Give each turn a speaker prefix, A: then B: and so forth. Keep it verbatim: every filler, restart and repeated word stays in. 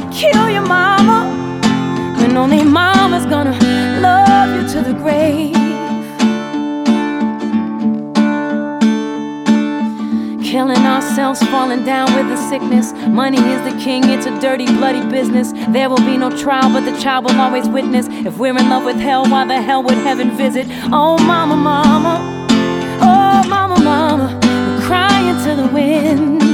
A: kill your mama, when only mama's gonna love you to the grave. Killing ourselves, falling down with the sickness. Money is the king, it's a dirty, bloody business. There will be no trial, but the child will always witness. If we're in love with hell, why the hell would heaven visit? Oh mama, mama, oh mama, mama, we're crying to the wind.